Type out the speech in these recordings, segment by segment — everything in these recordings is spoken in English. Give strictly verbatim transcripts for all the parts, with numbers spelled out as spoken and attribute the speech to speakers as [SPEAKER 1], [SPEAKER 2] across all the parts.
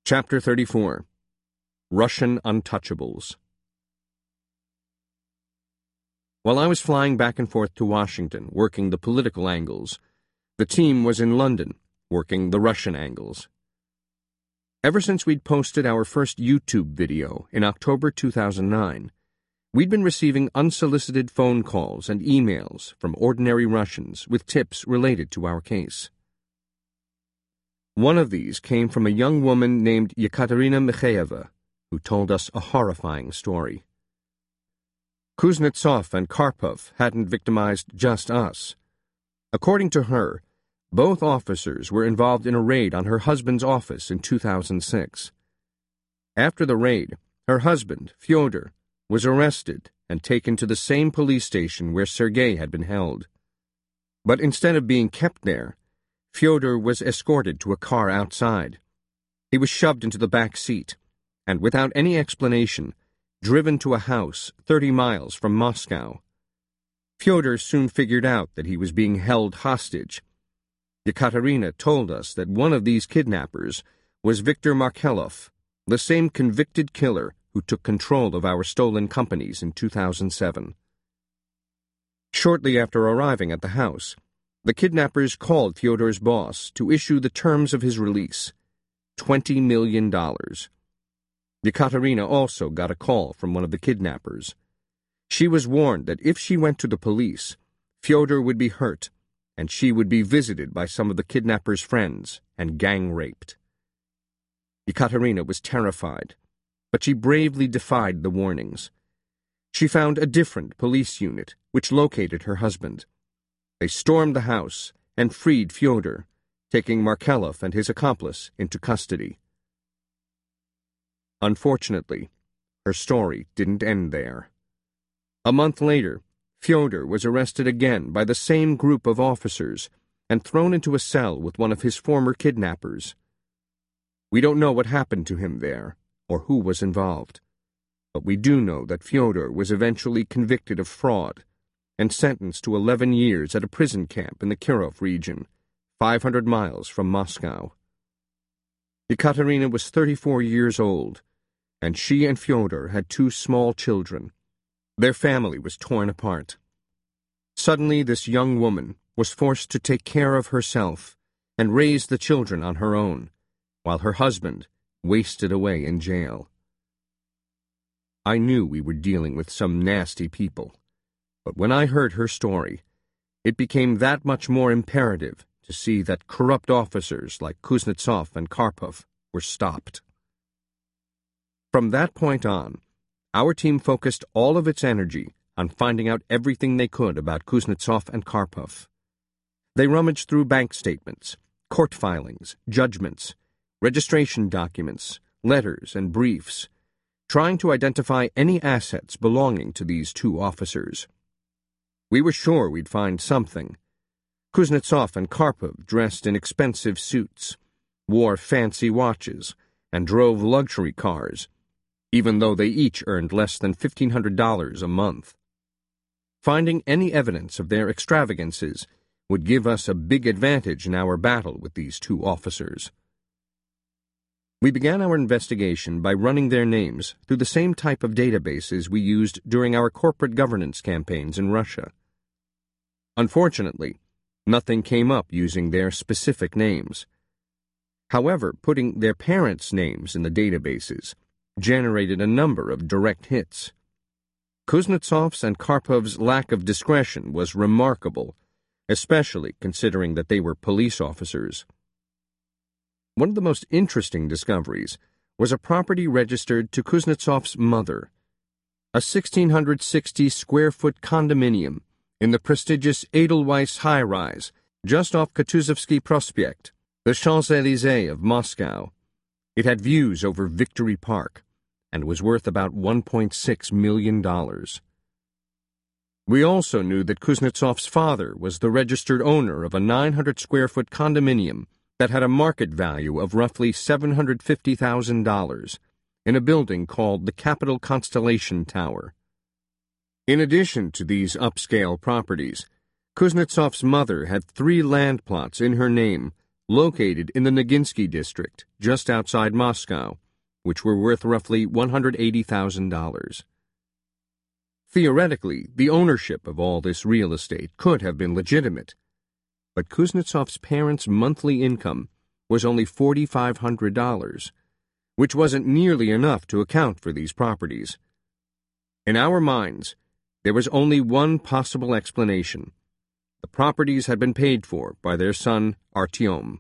[SPEAKER 1] Chapter thirty-four. Russian Untouchables. While I was flying back and forth to Washington, working the political angles, the team was in London, working the Russian angles. Ever since we'd posted our first YouTube video in October two thousand nine, we'd been receiving unsolicited phone calls and emails from ordinary Russians with tips related to our case. One of these came from a young woman named Yekaterina Mikhaeva, who told us a horrifying story. Kuznetsov and Karpov hadn't victimized just us. According to her, both officers were involved in a raid on her husband's office in two thousand six. After the raid, her husband, Fyodor, was arrested and taken to the same police station where Sergei had been held. But instead of being kept there, Fyodor was escorted to a car outside. He was shoved into the back seat, and without any explanation, driven to a house thirty miles from Moscow. Fyodor soon figured out that he was being held hostage. Yekaterina told us that one of these kidnappers was Viktor Markelov, the same convicted killer who took control of our stolen companies in two thousand seven. Shortly after arriving at the house, the kidnappers called Fyodor's boss to issue the terms of his release, twenty million dollars. Yekaterina also got a call from one of the kidnappers. She was warned that if she went to the police, Fyodor would be hurt, and she would be visited by some of the kidnappers' friends and gang-raped. Yekaterina was terrified, but she bravely defied the warnings. She found a different police unit, which located her husband. They stormed the house and freed Fyodor, taking Markelov and his accomplice into custody. Unfortunately, her story didn't end there. A month later, Fyodor was arrested again by the same group of officers and thrown into a cell with one of his former kidnappers. We don't know what happened to him there, or who was involved, but we do know that Fyodor was eventually convicted of fraud and sentenced to eleven years at a prison camp in the Kirov region, five hundred miles from Moscow. Yekaterina was thirty-four years old, and she and Fyodor had two small children. Their family was torn apart. Suddenly, this young woman was forced to take care of herself and raise the children on her own, while her husband wasted away in jail. I knew we were dealing with some nasty people, but when I heard her story, it became that much more imperative to see that corrupt officers like Kuznetsov and Karpov were stopped. From that point on, our team focused all of its energy on finding out everything they could about Kuznetsov and Karpov. They rummaged through bank statements, court filings, judgments, registration documents, letters, and briefs, trying to identify any assets belonging to these two officers. We were sure we'd find something. Kuznetsov and Karpov dressed in expensive suits, wore fancy watches, and drove luxury cars, even though they each earned less than fifteen hundred dollars a month. Finding any evidence of their extravagances would give us a big advantage in our battle with these two officers. We began our investigation by running their names through the same type of databases we used during our corporate governance campaigns in Russia. Unfortunately, nothing came up using their specific names. However, putting their parents' names in the databases generated a number of direct hits. Kuznetsov's and Karpov's lack of discretion was remarkable, especially considering that they were police officers. One of the most interesting discoveries was a property registered to Kuznetsov's mother, a sixteen sixty square foot condominium in the prestigious Edelweiss high-rise just off Kutuzovsky Prospect, the Champs-Élysées of Moscow. It had views over Victory Park and was worth about one point six million dollars. We also knew that Kuznetsov's father was the registered owner of a nine hundred square foot condominium that had a market value of roughly seven hundred fifty thousand dollars in a building called the Capital Constellation Tower. In addition to these upscale properties, Kuznetsov's mother had three land plots in her name located in the Noginsky district, just outside Moscow, which were worth roughly one hundred eighty thousand dollars. Theoretically, the ownership of all this real estate could have been legitimate, but Kuznetsov's parents' monthly income was only four thousand five hundred dollars, which wasn't nearly enough to account for these properties. In our minds, there was only one possible explanation. The properties had been paid for by their son, Artyom.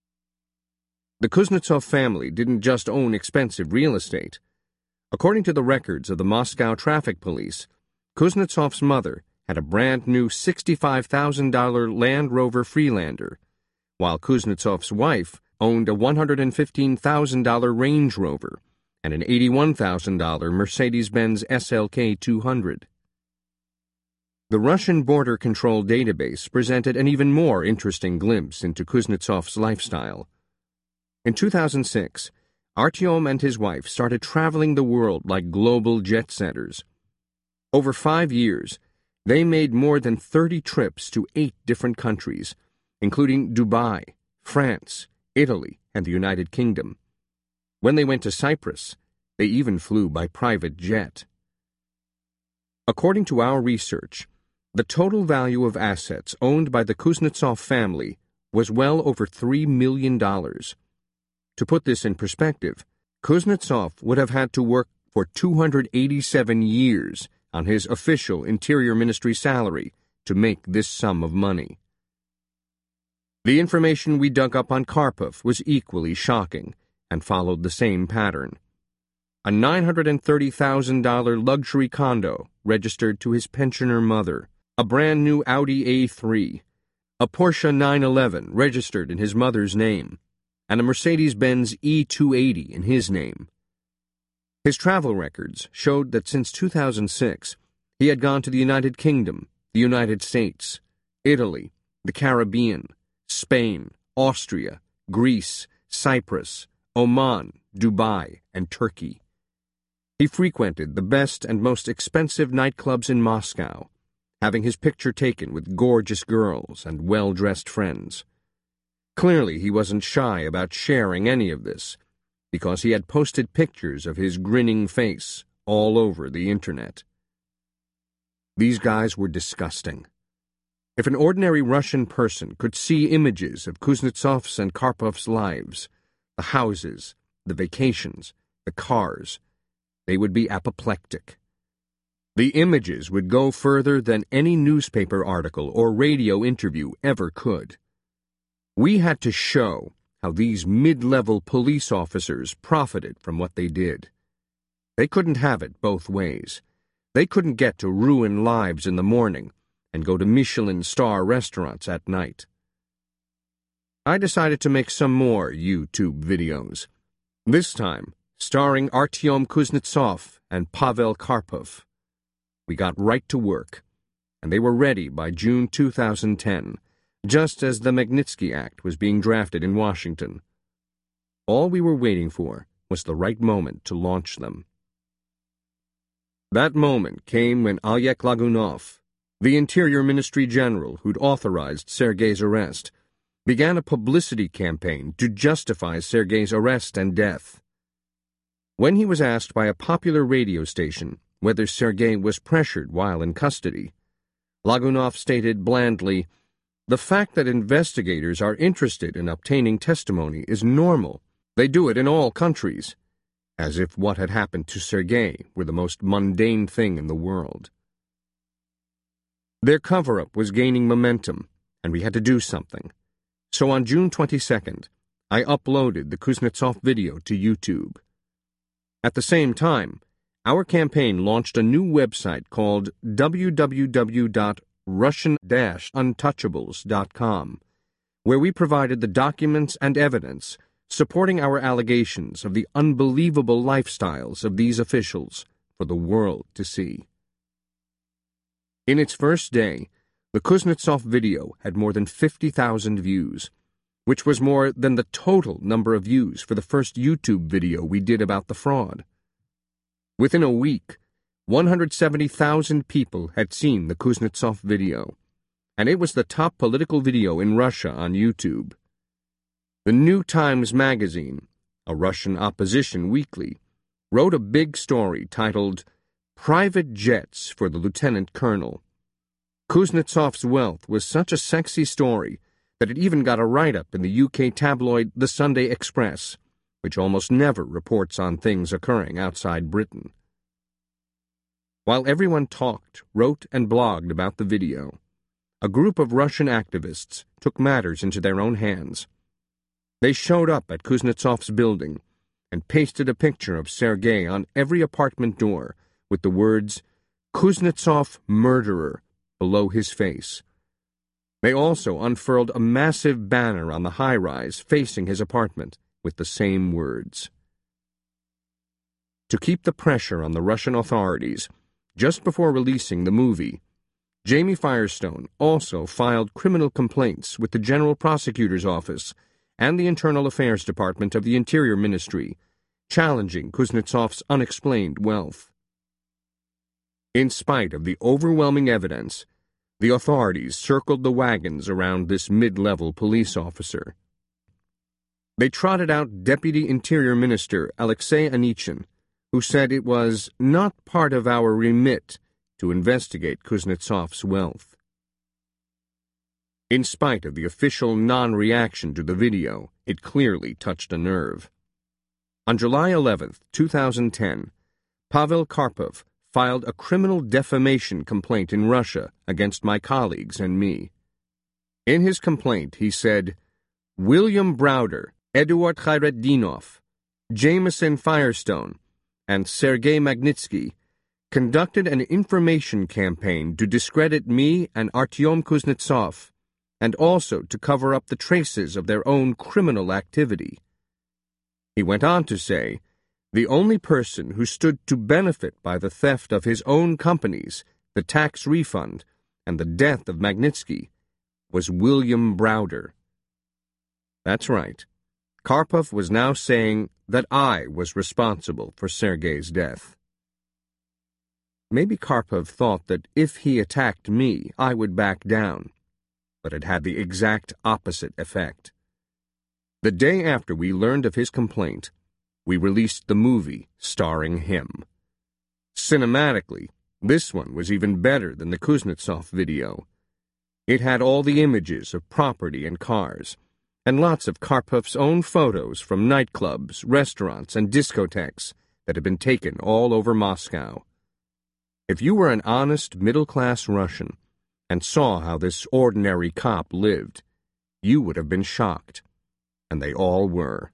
[SPEAKER 1] The Kuznetsov family didn't just own expensive real estate. According to the records of the Moscow Traffic Police, Kuznetsov's mother had a brand-new sixty-five thousand dollars Land Rover Freelander, while Kuznetsov's wife owned a one hundred fifteen thousand dollars Range Rover and an eighty-one thousand dollars Mercedes-Benz S L K two hundred. The Russian Border Control database presented an even more interesting glimpse into Kuznetsov's lifestyle. In two thousand six, Artyom and his wife started traveling the world like global jet-setters. Over five years, they made more than thirty trips to eight different countries, including Dubai, France, Italy, and the United Kingdom. When they went to Cyprus, they even flew by private jet. According to our research, the total value of assets owned by the Kuznetsov family was well over three million dollars. To put this in perspective, Kuznetsov would have had to work for two hundred eighty-seven years on his official Interior Ministry salary to make this sum of money. The information we dug up on Karpov was equally shocking and followed the same pattern. A nine hundred thirty thousand dollars luxury condo registered to his pensioner mother, a brand-new Audi A three, a Porsche nine eleven registered in his mother's name, and a Mercedes-Benz E two eighty in his name. His travel records showed that since two thousand six, he had gone to the United Kingdom, the United States, Italy, the Caribbean, Spain, Austria, Greece, Cyprus, Oman, Dubai, and Turkey. He frequented the best and most expensive nightclubs in Moscow, having his picture taken with gorgeous girls and well-dressed friends. Clearly, he wasn't shy about sharing any of this, because he had posted pictures of his grinning face all over the internet. These guys were disgusting. If an ordinary Russian person could see images of Kuznetsov's and Karpov's lives, the houses, the vacations, the cars, they would be apoplectic. The images would go further than any newspaper article or radio interview ever could. We had to show how these mid-level police officers profited from what they did. They couldn't have it both ways. They couldn't get to ruin lives in the morning and go to Michelin star restaurants at night. I decided to make some more YouTube videos, this time starring Artyom Kuznetsov and Pavel Karpov. We got right to work, and they were ready by June two thousand ten, just as the Magnitsky Act was being drafted in Washington. All we were waiting for was the right moment to launch them. That moment came when Oleg Lagunov, the Interior Ministry General who'd authorized Sergei's arrest, began a publicity campaign to justify Sergei's arrest and death. When he was asked by a popular radio station whether Sergei was pressured while in custody, Lagunov stated blandly, "The fact that investigators are interested in obtaining testimony is normal. They do it in all countries," as if what had happened to Sergei were the most mundane thing in the world. Their cover-up was gaining momentum, and we had to do something. So on June twenty-second, I uploaded the Kuznetsov video to YouTube. At the same time, our campaign launched a new website called w w w dot russian dash untouchables dot com, where we provided the documents and evidence supporting our allegations of the unbelievable lifestyles of these officials for the world to see. In its first day, the Kuznetsov video had more than fifty thousand views, which was more than the total number of views for the first YouTube video we did about the fraud. Within a week, one hundred seventy thousand people had seen the Kuznetsov video, and it was the top political video in Russia on YouTube. The New Times Magazine, a Russian opposition weekly, wrote a big story titled "Private Jets for the Lieutenant Colonel." Kuznetsov's wealth was such a sexy story that it even got a write-up in the U K tabloid The Sunday Express, which almost never reports on things occurring outside Britain. While everyone talked, wrote, and blogged about the video, a group of Russian activists took matters into their own hands. They showed up at Kuznetsov's building and pasted a picture of Sergei on every apartment door with the words, "Kuznetsov Murderer," below his face. They also unfurled a massive banner on the high-rise facing his apartment with the same words. To keep the pressure on the Russian authorities, just before releasing the movie, Jamie Firestone also filed criminal complaints with the General Prosecutor's Office and the Internal Affairs Department of the Interior Ministry, challenging Kuznetsov's unexplained wealth. In spite of the overwhelming evidence, the authorities circled the wagons around this mid-level police officer. They trotted out Deputy Interior Minister Alexei Anichin, who said it was not part of our remit to investigate Kuznetsov's wealth. In spite of the official non-reaction to the video, it clearly touched a nerve. On July eleventh, two thousand ten, Pavel Karpov filed a criminal defamation complaint in Russia against my colleagues and me. In his complaint, he said, William Browder, Eduard Khairetdinov, Jameson Firestone, and Sergei Magnitsky conducted an information campaign to discredit me and Artyom Kuznetsov, and also to cover up the traces of their own criminal activity. He went on to say, the only person who stood to benefit by the theft of his own companies, the tax refund, and the death of Magnitsky was William Browder. That's right. Karpov was now saying that I was responsible for Sergei's death. Maybe Karpov thought that if he attacked me, I would back down, but it had the exact opposite effect. The day after we learned of his complaint, we released the movie starring him. Cinematically, this one was even better than the Kuznetsov video. It had all the images of property and cars, and lots of Karpov's own photos from nightclubs, restaurants, and discotheques that had been taken all over Moscow. If you were an honest middle-class Russian and saw how this ordinary cop lived, you would have been shocked, and they all were.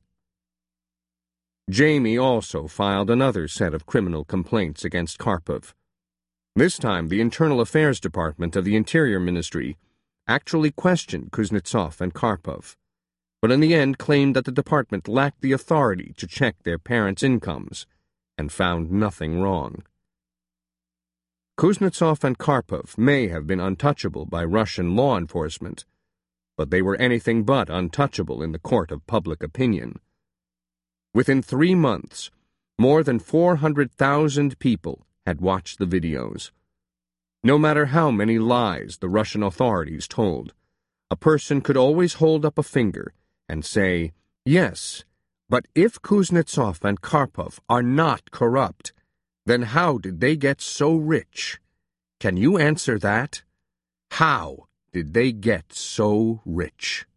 [SPEAKER 1] Jamie also filed another set of criminal complaints against Karpov. This time, the Internal Affairs Department of the Interior Ministry actually questioned Kuznetsov and Karpov, but in the end claimed that the department lacked the authority to check their parents' incomes, and found nothing wrong. Kuznetsov and Karpov may have been untouchable by Russian law enforcement, but they were anything but untouchable in the court of public opinion. Within three months, more than four hundred thousand people had watched the videos. No matter how many lies the Russian authorities told, a person could always hold up a finger and say, yes, but if Kuznetsov and Karpov are not corrupt, then how did they get so rich? Can you answer that? How did they get so rich?